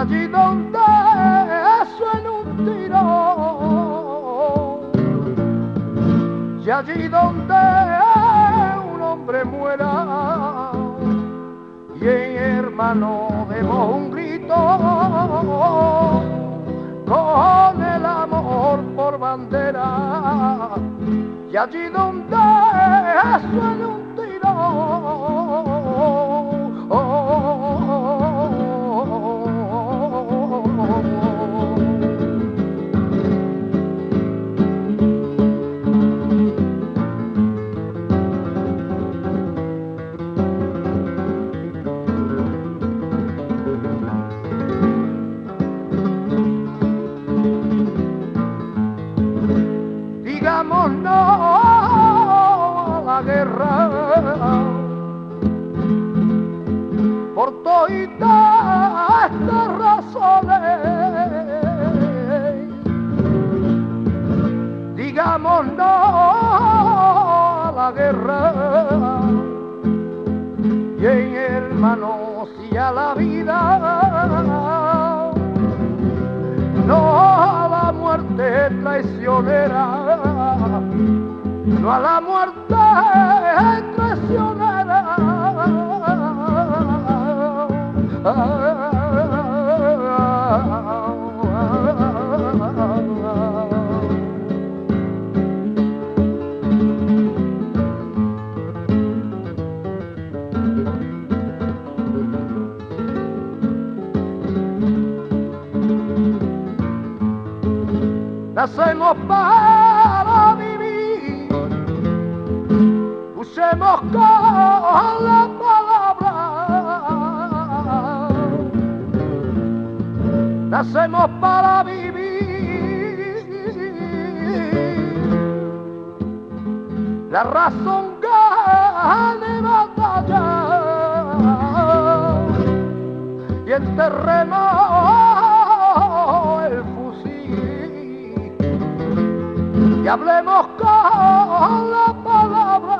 allí donde suena un tiro, y allí donde un hombre muera, y hermano demos un grito, con el amor por bandera, y allí donde suene un tiro, digamos no a la guerra por todas estas razones, digamos no a la guerra, y hermanos y a la vida, no a la muerte traicionera, no a la muerte traicionera. Nacemos para vivir, usemos con la palabra. Nacemos para vivir, la razón gane batalla, y enterremos el fusil, y hablemos con la palabra.